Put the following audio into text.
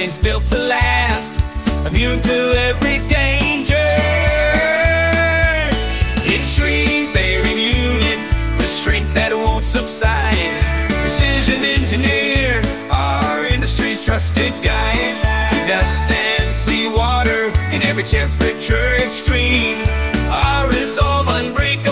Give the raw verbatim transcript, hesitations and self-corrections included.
airplanes built to last, immune to every danger. Extreme bearing units, the strength that won't subside. Precision engineer, our industry's trusted guide. Through dust and seawater, in every temperature extreme, our resolve unbreakable.